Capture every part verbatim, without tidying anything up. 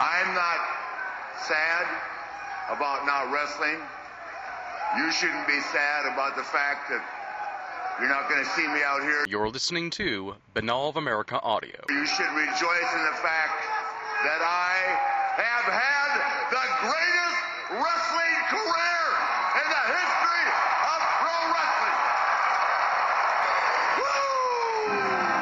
I'm not sad about not wrestling. You shouldn't be sad about the fact that you're not going to see me out here. You're listening to Banal of America Audio. You should rejoice in the fact that I have had the greatest wrestling career in the history of pro wrestling. Woo!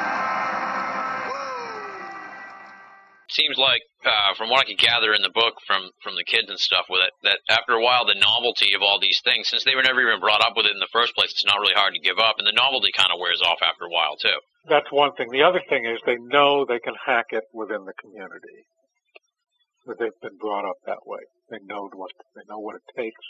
Woo! Seems like, uh, from what I could gather in the book from, from the kids and stuff with it, that after a while the novelty of all these things, since they were never even brought up with it in the first place, it's not really hard to give up, and the novelty kind of wears off after a while, too. That's one thing. The other thing is they know they can hack it within the community. That they've been brought up that way. They know what they know what it takes.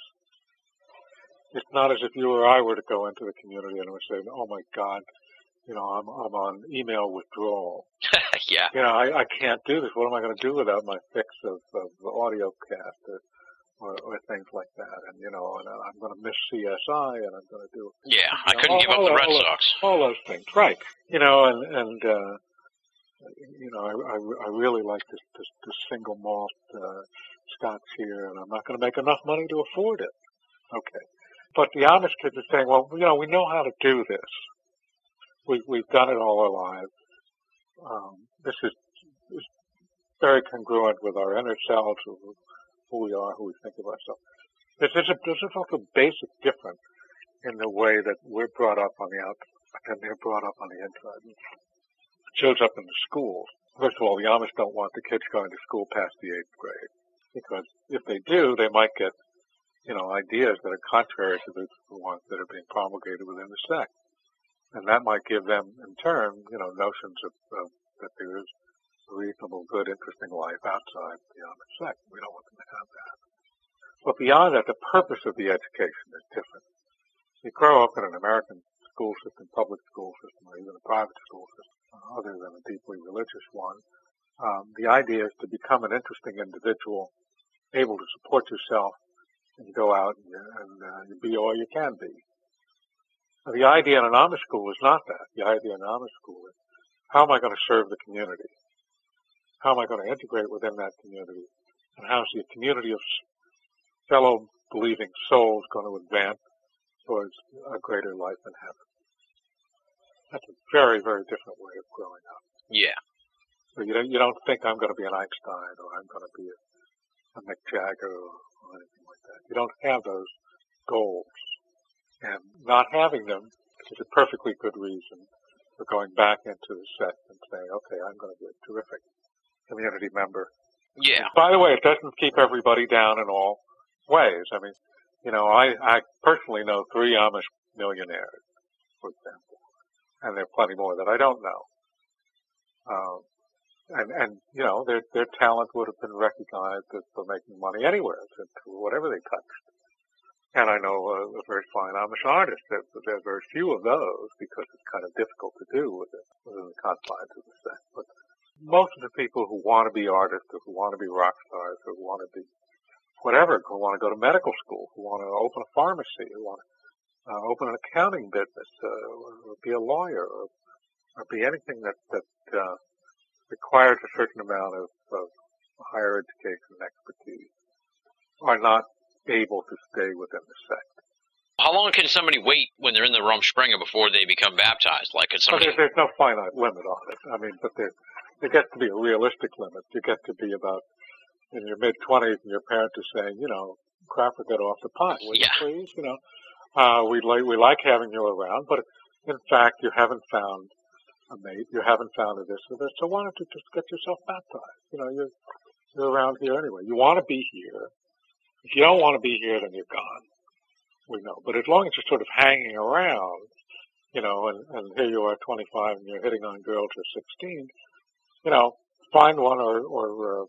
It's not as if you or I were to go into the community and would say, "Oh my God, you know, I'm I'm on email withdrawal. Yeah. You know, I, I can't do this. What am I going to do without my fix of, of the audio cast or, or, or things like that? And you know, and I'm going to miss C S I, and I'm going to do. Yeah, I know, couldn't all, give up all, the Red all, Sox. All those things, right? You know, and and. uh You know, I, I, I really like this, this, this single malt uh, scotch here, and I'm not going to make enough money to afford it. Okay. But the Amish kids are saying, well, you know, we know how to do this. We, we've done it all our lives. Um, this is, is very congruent with our inner selves, of who we are, who we think of ourselves. There's, there's, a, there's also a basic difference in the way that we're brought up on the outside and they're brought up on the inside. Shows up in the schools. First of all, the Amish don't want the kids going to school past the eighth grade, because if they do, they might get, you know, ideas that are contrary to the ones that are being promulgated within the sect, and that might give them, in turn, you know, notions of, of that there is a reasonable, good, interesting life outside the Amish sect. We don't want them to have that. But beyond that, the purpose of the education is different. You grow up in an American school system, public school system, or even a private school system, other than a deeply religious one. Um, the idea is to become an interesting individual, able to support yourself and go out and, and uh, be all you can be. Now, the idea in an Amish school is not that. The idea in an Amish school is, how am I going to serve the community? How am I going to integrate within that community? And how is the community of fellow believing souls going to advance towards a greater life in heaven? That's a very, very different way of growing up. Yeah. So you don't, you don't think I'm going to be an Einstein or I'm going to be a, a Mick Jagger or, or anything like that. You don't have those goals. And not having them is a perfectly good reason for going back into the sect and saying, okay, I'm going to be a terrific community member. Yeah. And by the way, it doesn't keep everybody down in all ways. I mean, you know, I, I personally know three Amish millionaires, for example. And there are plenty more that I don't know. Um, and, and, you know, their, their talent would have been recognized as for making money anywhere, to, to whatever they touched. And I know a, a very fine Amish artist. There, there are very few of those because it's kind of difficult to do within, within the confines of the sect. But most of the people who want to be artists, or who want to be rock stars, or who want to be whatever, who want to go to medical school, who want to open a pharmacy, who want to Uh, open an accounting business, uh, or be a lawyer, or, or be anything that that uh, requires a certain amount of, of higher education and expertise, are not able to stay within the sect. How long can somebody wait when they're in the Rumspringa before they become baptized? Like, could somebody... Well, there's, there's no finite limit on it. I mean, but there, there gets to be a realistic limit. You get to be about in your mid-twenties, and your parents are saying, you know, crap or get off the pot, will you Yeah. please? You know. Uh, we like, we like having you around, but in fact, you haven't found a mate, you haven't found a this or this, so why don't you just get yourself baptized? You know, you're, you're around here anyway. You want to be here. If you don't want to be here, then you're gone. We know. But as long as you're sort of hanging around, you know, and, and here you are twenty-five and you're hitting on girls who are sixteen, you know, find one or, or, uh,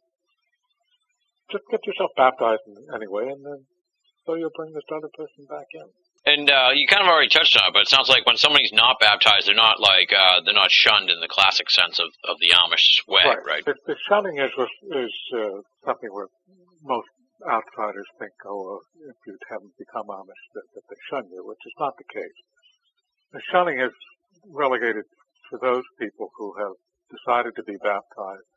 just get yourself baptized anyway, and then so you'll bring this other person back in. And uh, you kind of already touched on it, but it sounds like when somebody's not baptized, they're not like uh, they're not shunned in the classic sense of, of the Amish way, right? right? The, the shunning is is uh, something where most outsiders think, oh, if you haven't become Amish, that, that they shun you, which is not the case. The shunning is relegated to those people who have decided to be baptized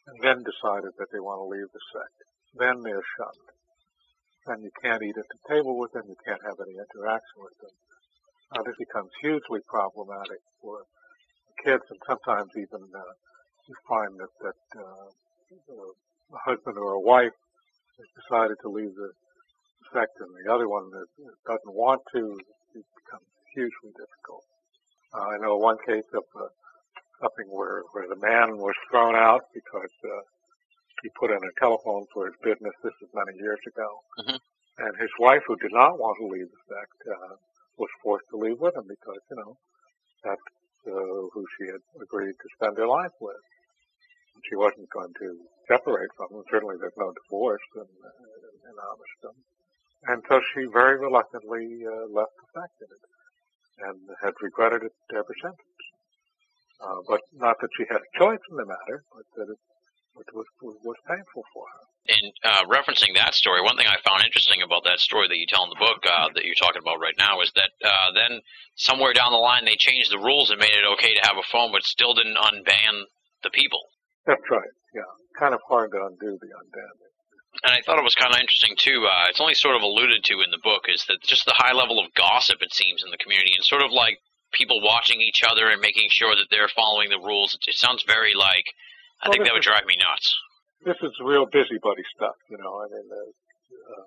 and then decided that they want to leave the sect, then they're shunned. And you can't eat at the table with them, you can't have any interaction with them. Uh, this becomes hugely problematic for kids, and sometimes even uh, you find that, that uh, a husband or a wife has decided to leave the sect and the other one that doesn't want to. It becomes hugely difficult. Uh, I know one case of uh, something where, where the man was thrown out because uh, he put in a telephone for his business. This was many years ago. Mm-hmm. And his wife, who did not want to leave the sect, uh, was forced to leave with him because, you know, that's uh, who she had agreed to spend her life with. And she wasn't going to separate from him. Certainly there's no divorce in, in, in Amishdom. And so she very reluctantly uh, left the sect and had regretted it ever since. Uh, but not that she had a choice in the matter, but that it, it was, was painful for her. And uh, referencing that story, one thing I found interesting about that story that you tell in the book uh, that you're talking about right now is that uh, then somewhere down the line they changed the rules and made it okay to have a phone, but still didn't unban the people. That's right, yeah. Kind of hard to undo the unbanning. And I thought it was kind of interesting, too. Uh, it's only sort of alluded to in the book, is that just the high level of gossip, it seems, in the community, and sort of like people watching each other and making sure that they're following the rules. It, it sounds very like, I well, think that would drive me nuts. This is real busybody stuff, you know. I mean, uh, uh,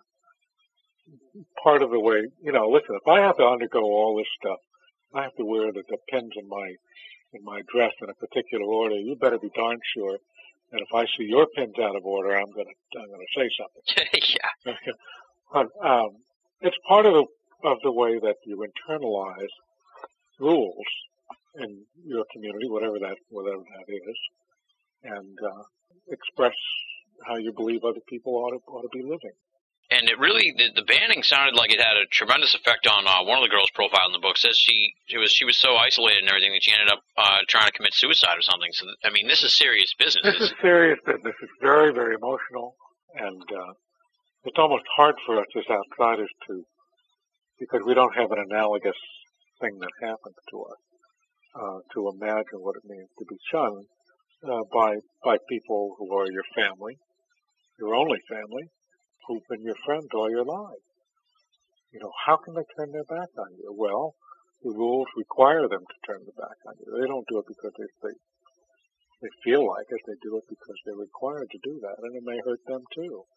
part of the way, you know, listen, if I have to undergo all this stuff, I have to wear the, the pins in my in my dress in a particular order, you better be darn sure that if I see your pins out of order, I'm gonna I'm gonna say something. Yeah. But um, it's part of the of the way that you internalize rules in your community, whatever that whatever that is, and uh, express how you believe other people ought to ought to be living. And it really, the, the banning sounded like it had a tremendous effect on uh, one of the girls' profile in the book. It says she, she was she was so isolated and everything that she ended up uh, trying to commit suicide or something. So, I mean, this is serious business. This is serious business. It's very, very emotional, and uh, it's almost hard for us as outsiders to, because we don't have an analogous thing that happens to us, uh, to imagine what it means to be shunned uh, by by people who are your family, your only family, who've been your friends all your lives. You know, how can they turn their back on you? Well, the rules require them to turn their back on you. They don't do it because they they, they feel like it. They do it because they're required to do that, and it may hurt them too.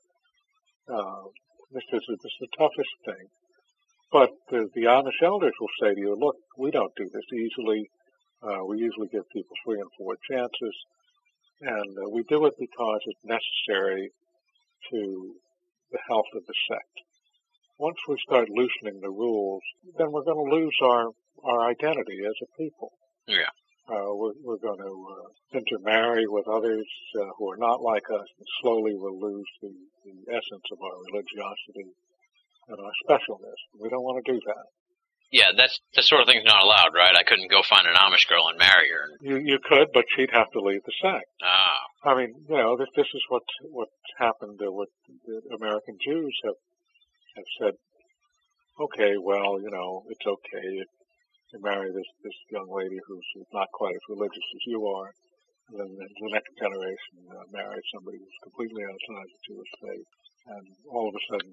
Uh, this is this is the toughest thing. But the, the Amish elders will say to you, look, we don't do this easily. Uh, we usually give people three and four chances, and uh, we do it because it's necessary to the health of the sect. Once we start loosening the rules, then we're going to lose our, our identity as a people. Yeah. Uh, we're, we're going to uh, intermarry with others uh, who are not like us, and slowly we'll lose the, the essence of our religiosity and our specialness. We don't want to do that. Yeah, that's that sort of thing's not allowed, right? I couldn't go find an Amish girl and marry her. You you could, but she'd have to leave the sect. Ah. I mean, you know, this this is what what happened. Uh, what the American Jews have have said. Okay, well, you know, it's okay. You, you marry this this young lady who's not quite as religious as you are, and then the next generation uh, marries somebody who's completely outside the Jewish faith, and all of a sudden,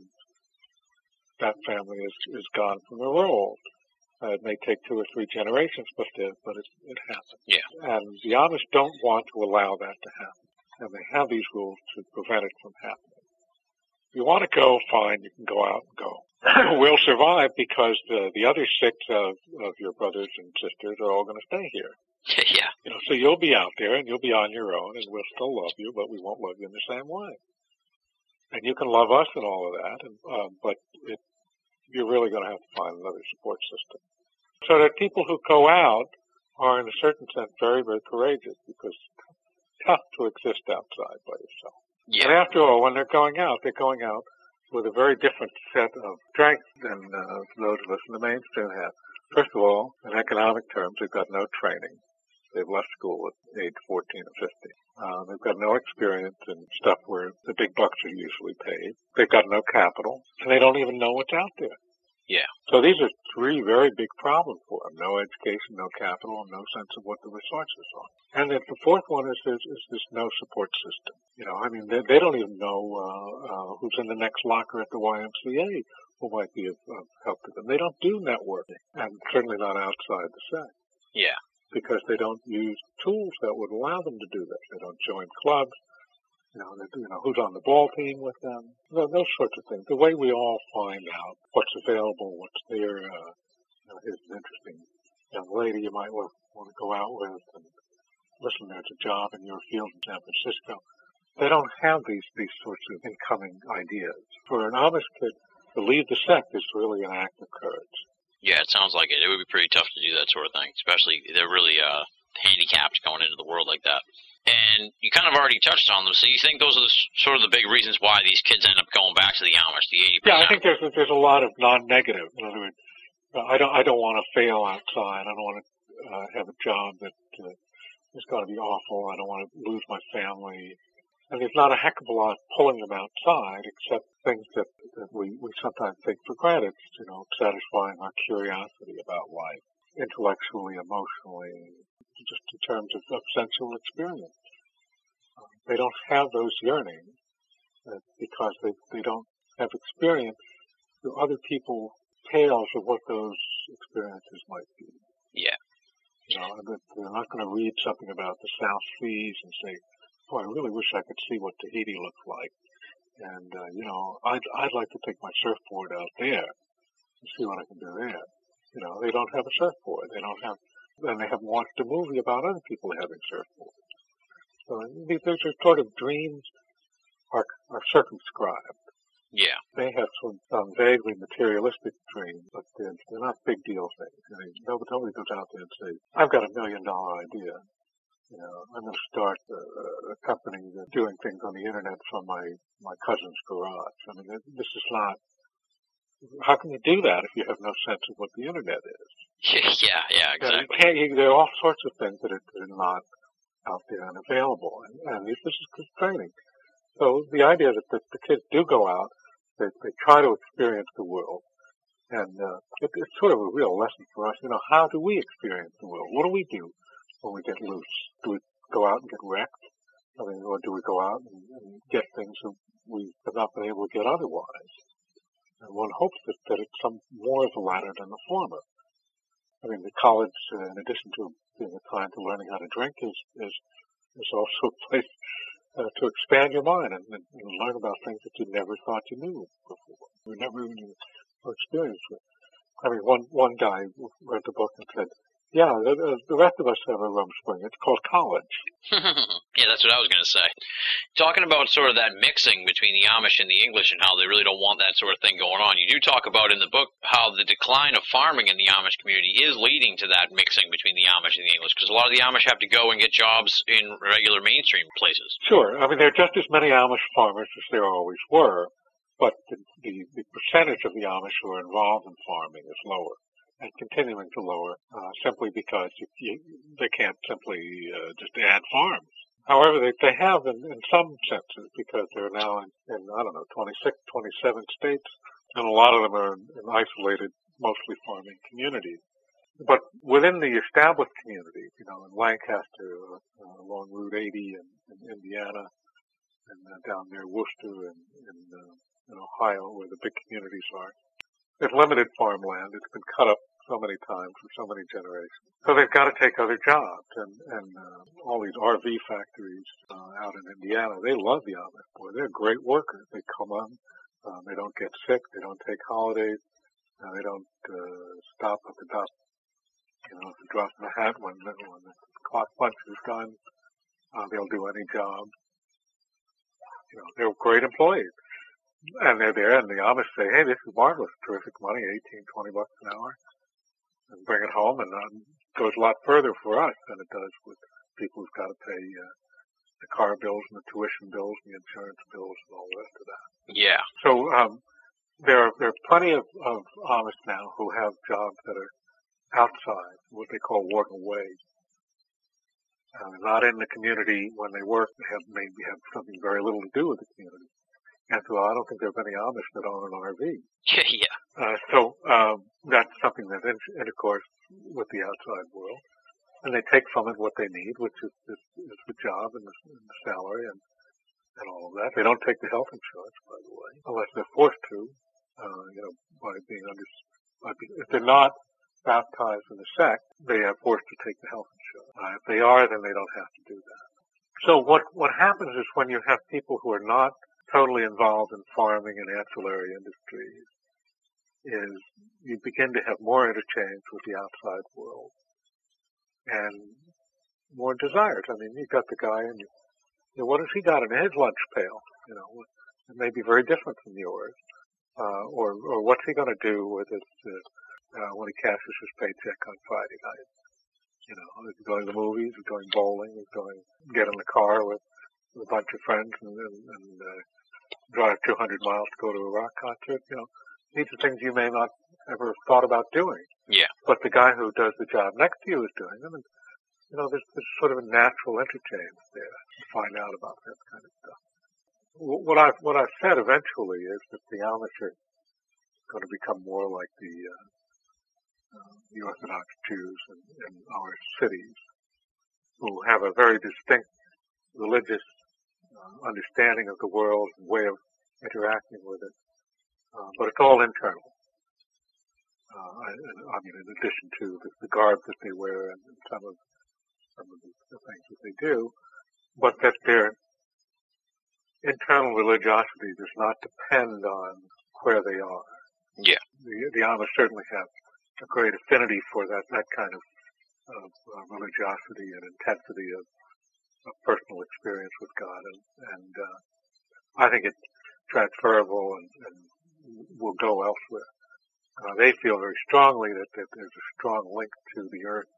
that family is, is gone from the world. Uh, it may take two or three generations, but it, but it, it happens. Yeah. And the Amish don't want to allow that to happen. And they have these rules to prevent it from happening. If you want to go, fine, you can go out and go. We'll survive because the, the other six of, of your brothers and sisters are all going to stay here. Yeah. You know, so you'll be out there and you'll be on your own and we'll still love you, but we won't love you in the same way. And you can love us and all of that, and, um, but it, you're really going to have to find another support system. So that people who go out are, in a certain sense, very, very courageous because it's tough to exist outside by yourself. Yeah. And after all, when they're going out, they're going out with a very different set of strengths than uh, those of us in the mainstream have. First of all, in economic terms, they've got no training. They've left school at age fourteen or fifteen. Uh, they've got no experience in stuff where the big bucks are usually paid. They've got no capital, and they don't even know what's out there. Yeah. So these are three very big problems for them. No education, no capital, and no sense of what the resources are. And then the fourth one is this, is this no support system. You know, I mean, they, they don't even know uh, uh, who's in the next locker at the Y M C A who might be of, of help to them. They don't do networking, and certainly not outside the set. Yeah. Because they don't use tools that would allow them to do that. They don't join clubs. You know, they, you know, who's on the ball team with them. Those, those sorts of things. The way we all find out what's available, what's there. Uh, you know, here's an interesting young lady you might want, want to go out with. And listen, there's a job in your field in San Francisco. They don't have these, these sorts of incoming ideas. For an Amish kid to leave the sect is really an act of courage. Yeah, it sounds like it. It would be pretty tough to do that sort of thing, especially they're really uh, handicapped going into the world like that. And you kind of already touched on them, so you think those are the, sort of the big reasons why these kids end up going back to the Amish, the eighty percent? Yeah, I think there's there's a lot of non-negative. In other words, I don't I don't want to fail outside. I don't want to uh, have a job that uh, is going to be awful. I don't want to lose my family. And there's not a heck of a lot pulling them outside, except things that, that we, we sometimes take for granted, you know, satisfying our curiosity about life, intellectually, emotionally, just in terms of, of sensual experience. Um, they don't have those yearnings uh, because they, they don't have experience through other people's tales of what those experiences might be. Yeah. You know, they're not going to read something about the South Seas and say, boy, I really wish I could see what Tahiti looks like. And, uh, you know, I'd, I'd like to take my surfboard out there and see what I can do there. You know, they don't have a surfboard. They don't have, and they haven't watched a movie about other people having surfboards. So these are sort of dreams are, are circumscribed. Yeah. They have some, some vaguely materialistic dreams, but they're, they're not big deal things. I mean, nobody, nobody goes out there and says, I've got a million dollar idea. You know, I'm going to start a, a company that's doing things on the internet from my, my cousin's garage. I mean, this is not, how can you do that if you have no sense of what the internet is? Yeah, yeah, exactly. You can't, you, there are all sorts of things that are, that are not out there and available, and, and this is constraining. So the idea that the, the kids do go out, they, they try to experience the world, and uh, it, it's sort of a real lesson for us. You know, how do we experience the world? What do we do when we get loose? Do we go out and get wrecked? I mean, or do we go out and, and get things that we have not been able to get otherwise? And one hopes that, that it's some more of the latter than the former. I mean, the college, uh, in addition to being a time to learning how to drink, is is, is also a place uh, to expand your mind and, and, and learn about things that you never thought you knew before. You never even experienced it. I mean, one one guy read the book and said, yeah, the, the rest of us have a rum spring. It's called college. Yeah, that's what I was going to say. Talking about sort of that mixing between the Amish and the English and how they really don't want that sort of thing going on, you do talk about in the book how the decline of farming in the Amish community is leading to that mixing between the Amish and the English, because a lot of the Amish have to go and get jobs in regular mainstream places. Sure. I mean, there are just as many Amish farmers as there always were, but the, the, the percentage of the Amish who are involved in farming is lower. And continuing to lower, uh, simply because you, you, they can't simply uh, just add farms. However, they, they have in, in some senses, because they're now in, in, I don't know, twenty-six, twenty-seven states, and a lot of them are in, in isolated, mostly farming communities. But within the established communities, you know, in Lancaster, uh, along Route eighty in, in Indiana, and uh, down near Worcester and in, uh, in Ohio, where the big communities are, there's limited farmland. It's been cut up so many times for so many generations. So they've got to take other jobs. And, and uh, all these R V factories uh, out in Indiana, they love the Amish. Boy, they're great workers. They come on. Uh, they don't get sick. They don't take holidays. Uh, they don't uh, stop at the dot, you know, to drop the hat when, when the clock punch is done. Uh, they'll do any job. You know, they're great employees. And they're there, and the Amish say, hey, this is marvelous, terrific money, eighteen, twenty bucks an hour, and bring it home, and um, it goes a lot further for us than it does with people who've got to pay uh, the car bills and the tuition bills and the insurance bills and all the rest of that. Yeah. So um, there are there are plenty of, of Amish now who have jobs that are outside, what they call working away. Uh, not in the community when they work. They have maybe have something very little to do with the community. After all, I don't think there are many Amish that own an R V. Yeah, yeah. Uh, so um, that's something that inter- intercourse with the outside world. And they take from it what they need, which is, is, is the job and the, and the salary and, and all of that. They don't take the health insurance, by the way, unless they're forced to, uh, you know, by being under, by being, if they're not baptized in the sect, they are forced to take the health insurance. Uh, if they are, then they don't have to do that. So what, what happens is when you have people who are not totally involved in farming and ancillary industries, is you begin to have more interchange with the outside world and more desires. I mean, you've got the guy and you, you know, what has he got in his lunch pail? You know, it may be very different from yours. Uh, or, or what's he going to do with his, uh, uh, when he cashes his paycheck on Friday night? You know, is he going to the movies? Is he going bowling? Is he going get in the car with, with a bunch of friends and, and, and uh, drive two hundred miles to go to a rock concert? You know, these are things you may not ever have thought about doing. Yeah. But the guy who does the job next to you is doing them. And, you know, there's, there's sort of a natural interchange there to find out about that kind of stuff. What I've, what I've said eventually is that the Amish are going to become more like the, uh, uh, the Orthodox Jews in, in our cities, who have a very distinct religious uh, understanding of the world and way of interacting with it. Uh, but it's all internal. Uh, I, I mean, in addition to the, the garb that they wear and, and some of some of the, the things that they do, but that their internal religiosity does not depend on where they are. Yeah. The, the Amish certainly have a great affinity for that that kind of, of uh, religiosity and intensity of, of personal experience with God, and, and uh, I think it's transferable and, and will go elsewhere. Uh, they feel very strongly that, that there's a strong link to the earth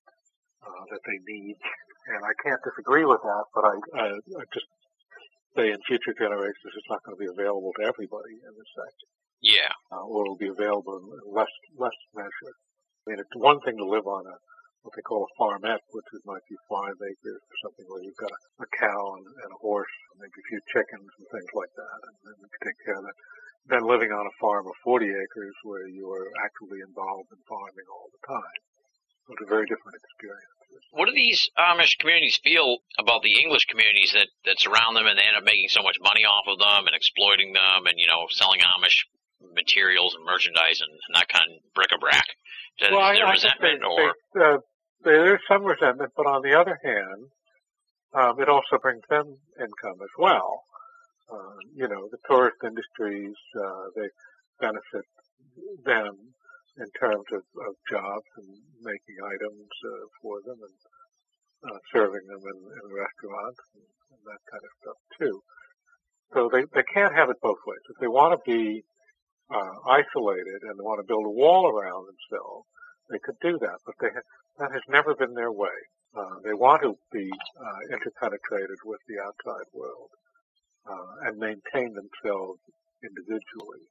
uh, that they need, and I can't disagree with that, but I, I, I just say in future generations it's not going to be available to everybody in this section. Yeah. Uh, or it will be available in less less measure. I mean, it's one thing to live on a what they call a farmette, which is might be five acres or something, where you've got a, a cow and, and a horse, and maybe a few chickens and things like that, and then you can take care of that. Then living on a farm of forty acres where you are actively involved in farming all the time. So it's a very different experience. What do these Amish communities feel about the English communities that, that surround them, and they end up making so much money off of them and exploiting them and, you know, selling Amish materials and merchandise and, and that kind of bric-a-brac? Is well, there I, resentment I think or? they, uh, there's some resentment, but on the other hand, um, it also brings them income as well. Uh, you know, the tourist industries, uh, they benefit them in terms of, of jobs and making items uh, for them and uh, serving them in, in restaurants and, and that kind of stuff too. So they, they can't have it both ways. If they want to be uh, isolated and they want to build a wall around themselves, they could do that, but they ha- that has never been their way. Uh, they want to be uh, interpenetrated with the outside world uh, and maintain themselves individually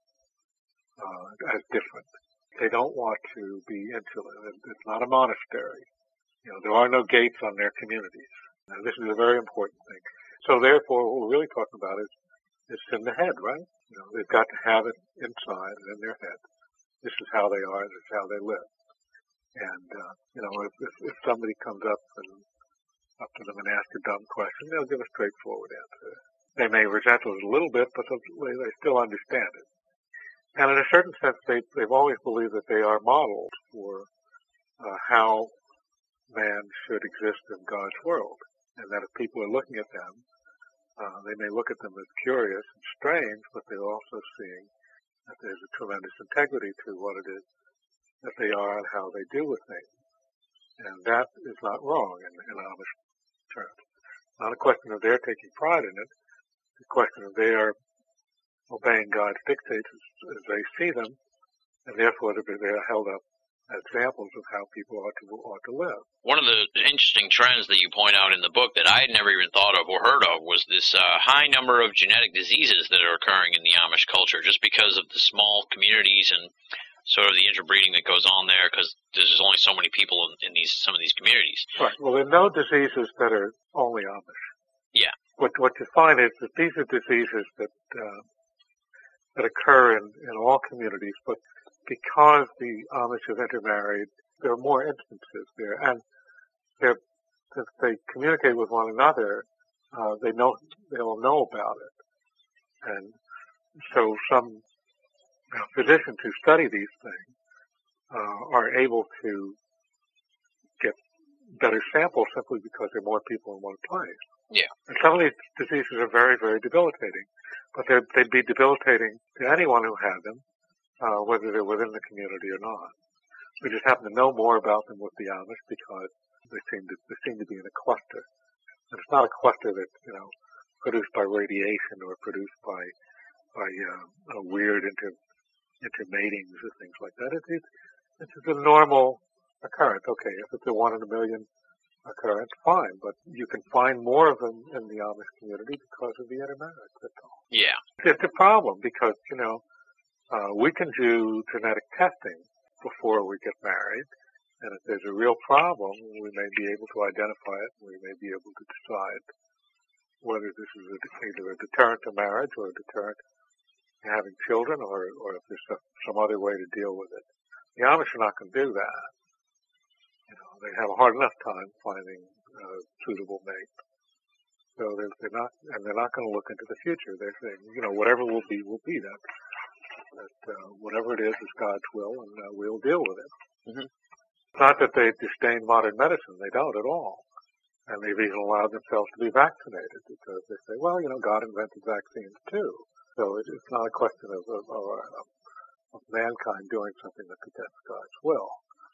uh, as different. They don't want to be insular. It's not a monastery. You know, there are no gates on their communities. Now, this is a very important thing. So therefore, what we're really talking about is it's in the head, right? You know, they've got to have it inside and in their head. This is how they are. This is how they live. And, uh, you know, if, if, if somebody comes up and up to them and asks a dumb question, they'll give a straightforward answer. They may resent it a little bit, but they, they still understand it. And in a certain sense, they, they've always believed that they are models for uh, how man should exist in God's world. And that if people are looking at them, uh, they may look at them as curious and strange, but they're also seeing that there's a tremendous integrity to what it is that they are and how they deal with things. And that is not wrong in, in Amish terms. Not a question of their taking pride in it. It's a question of they are obeying God's dictates as, as they see them, and therefore they are held up as examples of how people ought to ought to live. One of the interesting trends that you point out in the book that I had never even thought of or heard of was this uh, high number of genetic diseases that are occurring in the Amish culture, just because of the small communities and sort of the interbreeding that goes on there, because there's only so many people in, in these some of these communities. Right. Well, there are no diseases that are only Amish. Yeah. What what you find is that these are diseases that uh, that occur in, in all communities, but because the Amish have intermarried, there are more instances there, and they're, since they communicate with one another, uh, they know they will know about it, and so some you know, physicians who study these things uh, are able to get better samples simply because there are more people in one place. Yeah. And some of these diseases are very, very debilitating, but they'd be debilitating to anyone who had them, uh, whether they're within the community or not. We just happen to know more about them with the Amish because they seem to they seem to be in a cluster. And it's not a cluster that's you know produced by radiation or produced by by uh, weird inter intermatings or things like that. It's it's it's just a normal occurrence. Okay, if it's a one in a million occurrence, fine, but you can find more of them in the Amish community because of the intermarriage. That's all. Yeah. It's a problem because you know uh, we can do genetic testing before we get married, and if there's a real problem, we may be able to identify it, and we may be able to decide whether this is a, either a deterrent to marriage or a deterrent to having children, or, or if there's some, some other way to deal with it. The Amish are not going to do that. You know, they have a hard enough time finding uh, suitable mates. So they're, they're not, and they're not going to look into the future. They're saying, you know, whatever will be, will be. That, that uh, whatever it is is God's will, and uh, we'll deal with it. Mm-hmm. It's not that they disdain modern medicine. They don't at all. And they've even allowed themselves to be vaccinated because they say, well, you know, God invented vaccines too. So it, it's not a question of, of, of, of mankind doing something that's against God's will.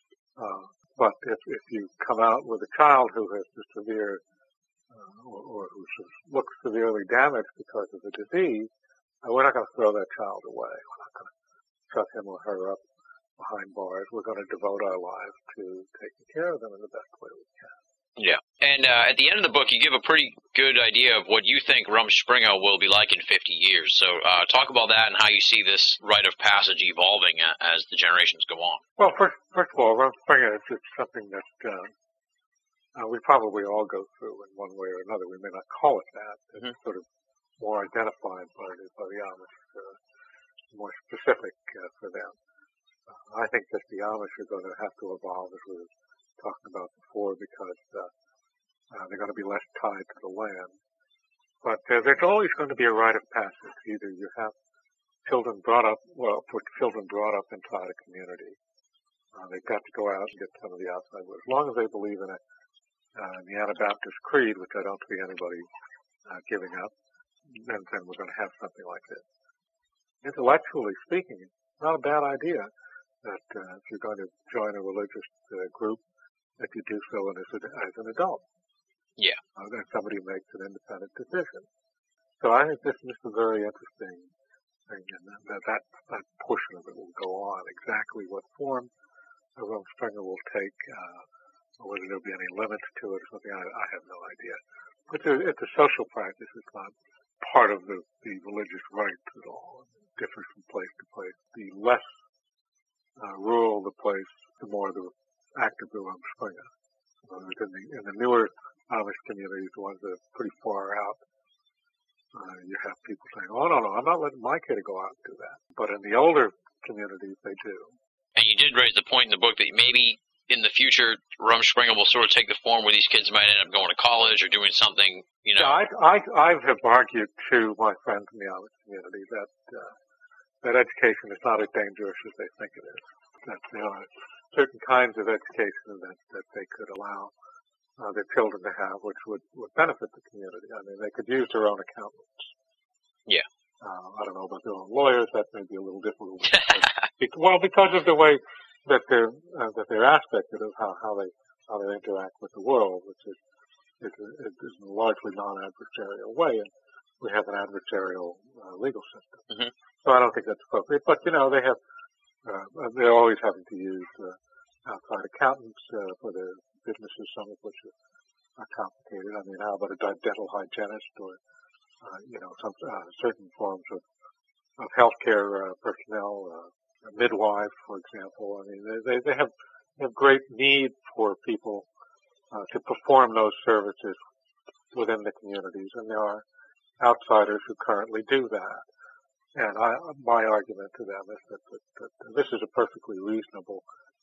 Uh, but if, if you come out with a child who has a severe uh, or, or who looks severely damaged because of the disease, uh, we're not going to throw that child away. We're not going to shut him or her up behind bars. We're going to devote our lives to taking care of them in the best way we can. Yeah. And uh, at the end of the book, you give a pretty good idea of what you think Rumspringa will be like in fifty years. So uh, talk about that and how you see this rite of passage evolving as the generations go on. Well, first, first of all, Rumspringa is just something that uh, uh, we probably all go through in one way or another. We may not call it that. It's mm-hmm. sort of more identified by the, by the Amish, uh, more specific uh, for them. Uh, I think that the Amish are going to have to evolve, as we were talking about before, because uh, uh, they're going to be less tied to the land. But uh, there's always going to be a rite of passage. Either you have children brought up, well, for children brought up inside a community, uh, they've got to go out and get some of the outside work. As long as they believe in it, uh, in the Anabaptist Creed, which I don't see anybody uh, giving up, then, then we're going to have something like this. Intellectually speaking, it's not a bad idea that uh, if you're going to join a religious uh, group, that you do so as, a, as an adult. Yeah. Uh, that somebody makes an independent decision. So I think this, this is a very interesting thing, and that, that that portion of it will go on. Exactly what form Rumspringa will take, uh, or whether there'll be any limits to it or something, I, I have no idea. It's a, it's a social practice. It's not part of the, the religious rites at all. It differs from place to place. The less uh, rural the place, the more the active the Rumspringa. Uh, in, the, in the newer Amish communities, the ones that are pretty far out, uh, you have people saying, oh, no, no, I'm not letting my kid go out and do that. But in the older communities, they do. And you did raise the point in the book that maybe in the future, Rumspringa will sort of take the form where these kids might end up going to college or doing something, you know. Yeah, I, I, I have argued to my friends in the Amish community that uh, that education is not as dangerous as they think it is. That there are certain kinds of education that, that they could allow uh, their children to have, which would, would benefit the community. I mean, they could use their own accountants. Yeah. Uh, I don't know about their own lawyers. That may be a little difficult. because, well, because of the way that they're uh, that they're aspected of how, how they how they interact with the world, which is is, is, is in a largely non-adversarial way, and we have an adversarial uh, legal system. Mm-hmm. So I don't think that's appropriate. But you know, they have uh, they're always having to use uh, outside accountants uh, for their businesses, some of which are, are complicated. I mean, how about a dental hygienist or uh, you know some uh, certain forms of of healthcare uh, personnel, uh, a midwife, for example. I mean, they they have have great need for people uh, to perform those services within the communities, and there are outsiders who currently do that. And I, my argument to them is that, that, that this is a perfectly reasonable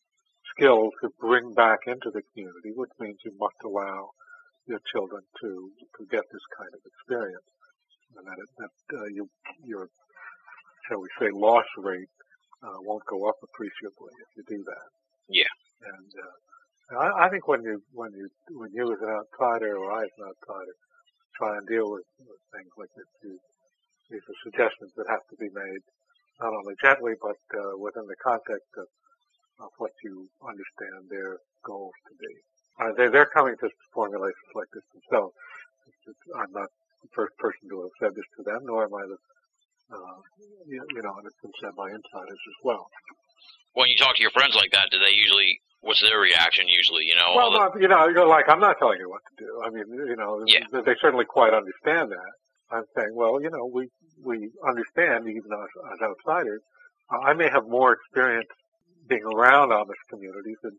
skill to bring back into the community, which means you must allow your children to to get this kind of experience, and that, it, that uh, you, your, shall we say, loss rate uh, won't go up appreciably if you do that. Yeah. And uh, I, I think when you when you when you as an outsider or I as an outsider try and deal with, with things like this, you, these are suggestions that have to be made not only gently but uh, within the context of, of what you understand their goals to be. Uh, they, they're coming to formulations like this themselves. It's, it's, I'm not the first person to have said this to them, nor am I the, uh, you, you know, and it's been said by insiders as well. When you talk to your friends like that, do they usually, what's their reaction usually, you know? Well, the... not, you know, you're like, I'm not telling you what to do. I mean, you know, yeah. they certainly quite understand that. I'm saying, well, you know, we, we understand, even as, as outsiders, uh, I may have more experience being around Amish communities than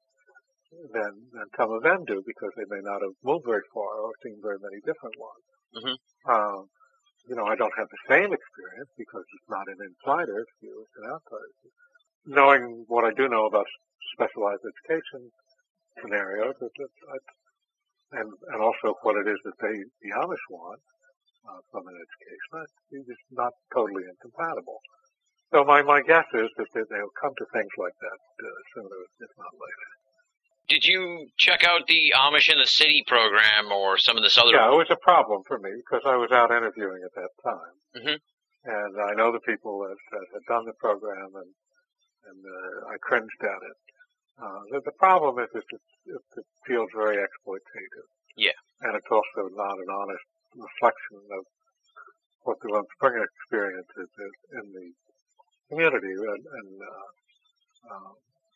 than, than some of them do, because they may not have moved very far or seen very many different ones. Mm-hmm. Um, you know, I don't have the same experience because it's not an insider's view, it's an outsider's view. Knowing what I do know about specialized education scenarios, it's, it's, it's, and, and also what it is that they, the Amish want uh, from an education, it's just not totally incompatible. So my, my guess is that they, they'll come to things like that uh, sooner, if not later. Did you check out the Amish in the City program or some of this other? Yeah, it was a problem for me because I was out interviewing at that time. Mm-hmm. And I know the people that, that had done the program, and, and uh, I cringed at it. Uh, the, the problem is that it, it, it feels very exploitative. Yeah. And it's also not an honest reflection of what the Lone Springer experience is, is in the community. And, and uh, uh,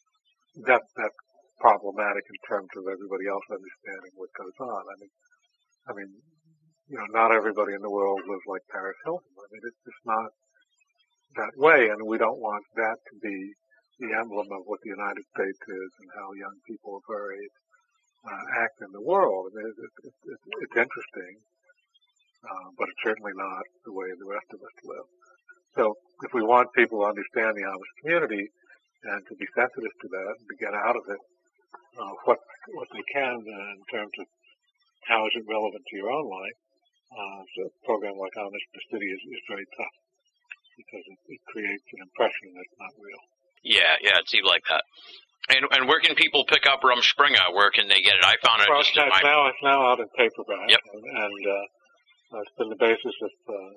that, that problematic in terms of everybody else understanding what goes on. I mean, I mean, you know, not everybody in the world lives like Paris Hilton. I mean, it's just not that way, and we don't want that to be the emblem of what the United States is and how young people of our age uh, act in the world. I mean, it, it, it, it's interesting, uh, but it's certainly not the way the rest of us live. So, if we want people to understand the Amish community and to be sensitive to that and to get out of it Uh, what what they can uh, in terms of how is it relevant to your own life. Uh, so a program like Amish in the City is, is very tough because it, it creates an impression that's not real. Yeah, yeah, it seemed like that. And and where can people pick up Rumspringa? Where can they get it? I found it. Well, just it's, in my... now it's now out in paperback, yep. and, and uh, it's been the basis of uh,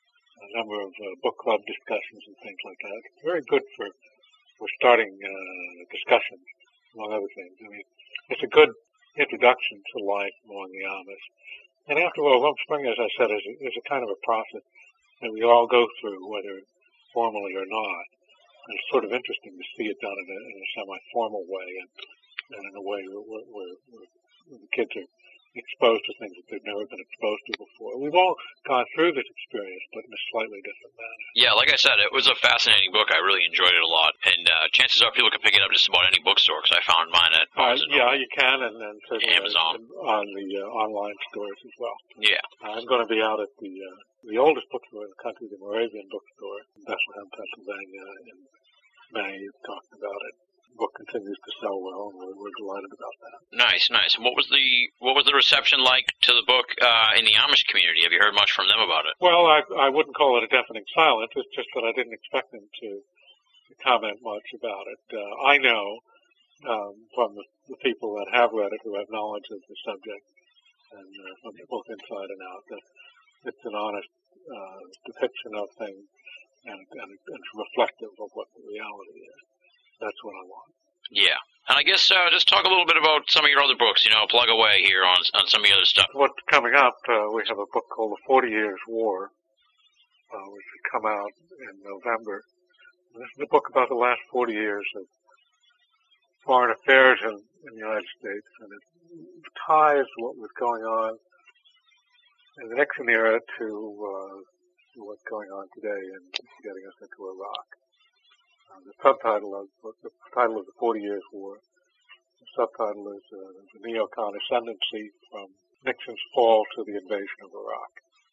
a number of uh, book club discussions and things like that. It's very good for for starting uh, discussions, among other things. I mean, it's a good introduction to life among the Amish. And after all, Rumspringa, as I said, is a, is a kind of a process that we all go through, whether formally or not. And it's sort of interesting to see it done in a, in a semi-formal way and, and in a way where, where, where, where the kids are exposed to things that they've never been exposed to before. We've all gone through this experience, but in a slightly different manner. Yeah, like I said, it was a fascinating book. I really enjoyed it a lot. And uh, chances are people can pick it up just about any bookstore, because I found mine at Barnes uh, Yeah, you can, and then Amazon. on the uh, online stores as well. Yeah. I'm going to be out at the uh, the oldest bookstore in the country, the Moravian Bookstore in Bethlehem, Pennsylvania, in May, talking about it. The book continues to sell well, and we're, we're delighted about that. Nice, nice. And what was the what was the reception like to the book uh, in the Amish community? Have you heard much from them about it? Well, I I wouldn't call it a deafening silence. It's just that I didn't expect them to, to comment much about it. Uh, I know um, from the, the people that have read it, who have knowledge of the subject, and uh, from the book inside and out, that it's an honest uh, depiction of things, and, and it's reflective of what the reality is. That's what I want. Yeah. And I guess uh, just talk a little bit about some of your other books, you know, plug away here on on some of your other stuff. What's coming up, uh, we have a book called The Forty Years' War, uh, which will come out in November. And this is a book about the last forty years of foreign affairs in, in the United States, and it ties what was going on in the Nixon era to, uh, to what's going on today in getting us into Iraq. Uh, the subtitle of the title of The Forty Years' War. The subtitle is uh, The Neocon Ascendancy from Nixon's Fall to the Invasion of Iraq. Uh,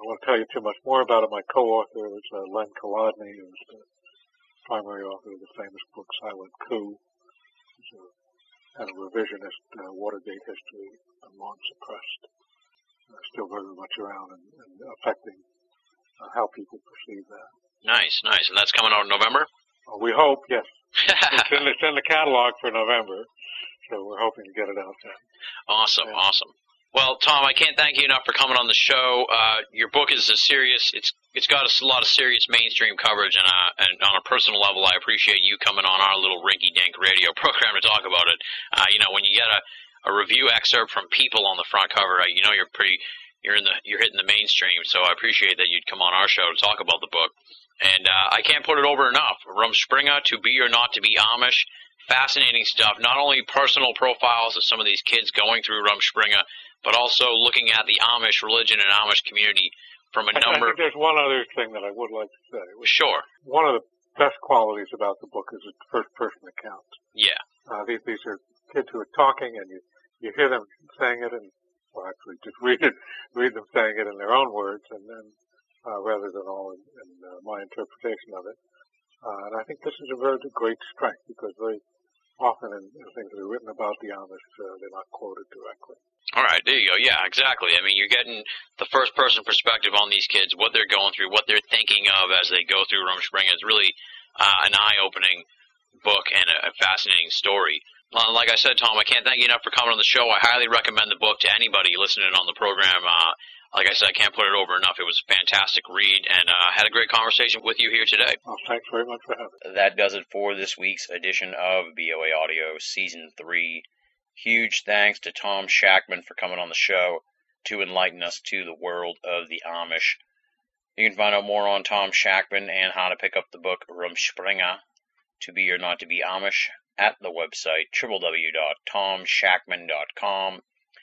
don't want to tell you too much more about it. My co-author is uh, Len Kolodny, who's the primary author of the famous book Silent Coup. He's a, had a revisionist uh, Watergate history, and long suppressed. Uh, still very much around and, and affecting uh, how people perceive that. Nice, nice. And that's coming out in November? Uh, we hope, yes. it's, in, it's in the catalog for November, so we're hoping to get it out then. Awesome, yeah. awesome. Well, Tom, I can't thank you enough for coming on the show. Uh, your book is a serious, it's it's got a lot of serious mainstream coverage, and, uh, and on a personal level, I appreciate you coming on our little rinky-dink radio program to talk about it. Uh, you know, when you get a, a review excerpt from People on the front cover, you know you're pretty, you're in the, you're hitting the mainstream. So I appreciate that you'd come on our show to talk about the book. And uh, I can't put it over enough. Rumspringa, To Be or Not to Be Amish, fascinating stuff. Not only personal profiles of some of these kids going through Rumspringa, but also looking at the Amish religion and Amish community from a number. I think there's one other thing that I would like to say. Sure. One of the best qualities about the book is its first-person account. Yeah. Uh, these these are kids who are talking, and you you hear them saying it, and well, actually just read it, read them saying it in their own words, and then uh, rather than all in, in uh, my interpretation of it. Uh, and I think this is a very great strength because very often in, in things that are written about the Amish, uh, they're not quoted directly. All right, there you go. Yeah, exactly. I mean, you're getting the first-person perspective on these kids, what they're going through, what they're thinking of as they go through Rumspringa. It's really uh, an eye-opening book and a, a fascinating story. Uh, like I said, Tom, I can't thank you enough for coming on the show. I highly recommend the book to anybody listening on the program. Uh, like I said, I can't put it over enough. It was a fantastic read, and I uh, had a great conversation with you here today. Well, thanks very much for having me. That does it for this week's edition of B O A Audio Season three. Huge thanks to Tom Shackman for coming on the show to enlighten us to the world of the Amish. You can find out more on Tom Shackman and how to pick up the book Rumspringa, To Be or Not to Be Amish, at the website w w w dot tom shackman dot com,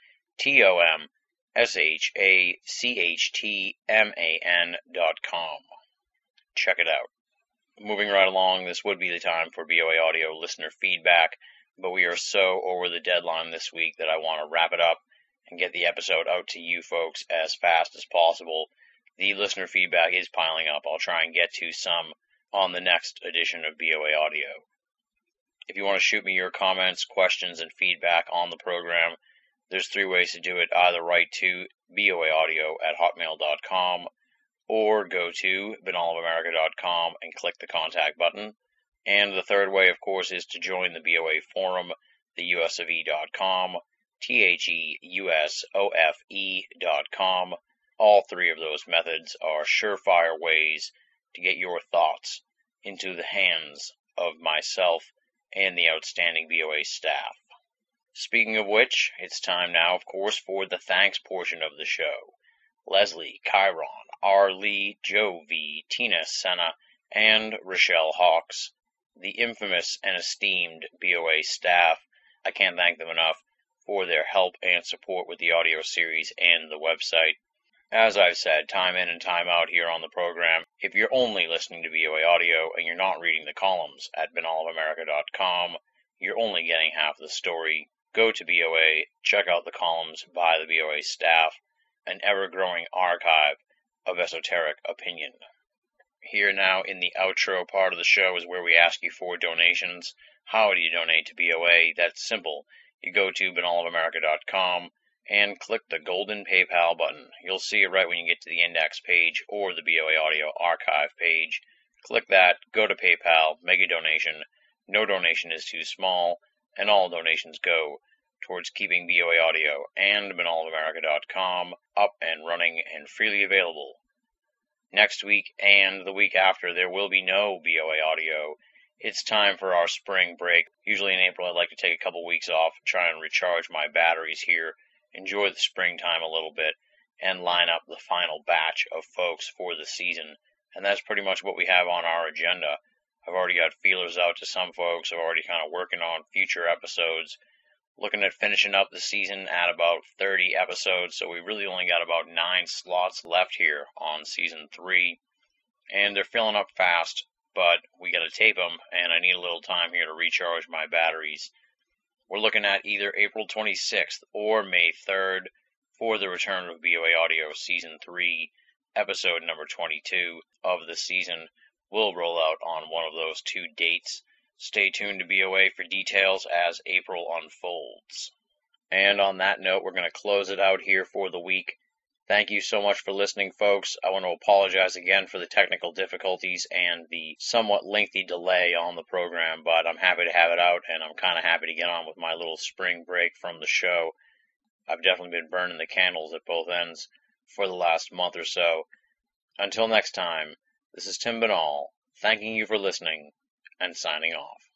T O M S H A C H T M A N dot com. Check it out. Moving right along, this would be the time for B O A Audio listener feedback, but we are so over the deadline this week that I want to wrap it up and get the episode out to you folks as fast as possible. The listener feedback is piling up. I'll try and get to some on the next edition of B O A Audio. If you want to shoot me your comments, questions, and feedback on the program, there's three ways to do it. Either write to B O A audio at hotmail dot com or go to banal of america dot com and click the contact button. And the third way, of course, is to join the B O A forum, the U S of E dot com, T H E U S O F E dot com. All three of those methods are surefire ways to get your thoughts into the hands of myself and the outstanding B O A staff. Speaking of which, it's time now, of course, for the thanks portion of the show. Leslie, Chiron, R. Lee, Joe V, Tina Senna, and Rochelle Hawks, the infamous and esteemed B O A staff. I can't thank them enough for their help and support with the audio series and the website. As I've said time in and time out here on the program, if you're only listening to B O A Audio and you're not reading the columns at banal of america dot com, you're only getting half the story. Go to B O A, check out the columns by the B O A staff, an ever-growing archive of esoteric opinion. Here now in the outro part of the show is where we ask you for donations. How do you donate to B O A? That's simple. You go to banal of america dot com and click the golden PayPal button. You'll see it right when you get to the index page or the B O A Audio archive page. Click that, go to PayPal, make a donation. No donation is too small, and all donations go towards keeping B O A Audio and banal of america dot com up and running and freely available. Next week and the week after, there will be no B O A Audio. It's time for our spring break. Usually in April, I'd like to take a couple weeks off, try and recharge my batteries here, enjoy the springtime a little bit, and line up the final batch of folks for the season. And that's pretty much what we have on our agenda. I've already got feelers out to some folks. I'm already kind of working on future episodes. Looking at finishing up the season at about thirty episodes, so we really only got about nine slots left here on season three. And they're filling up fast, but we got to tape them, and I need a little time here to recharge my batteries. We're looking at either April twenty-sixth or May third for the return of B O A Audio Season three. episode number twenty-two of the season will roll out on one of those two dates. Stay tuned to B O A for details as April unfolds. And on that note, we're going to close it out here for the week. Thank you so much for listening, folks. I want to apologize again for the technical difficulties and the somewhat lengthy delay on the program, but I'm happy to have it out, and I'm kind of happy to get on with my little spring break from the show. I've definitely been burning the candles at both ends for the last month or so. Until next time, this is Tim Binnall, thanking you for listening and signing off.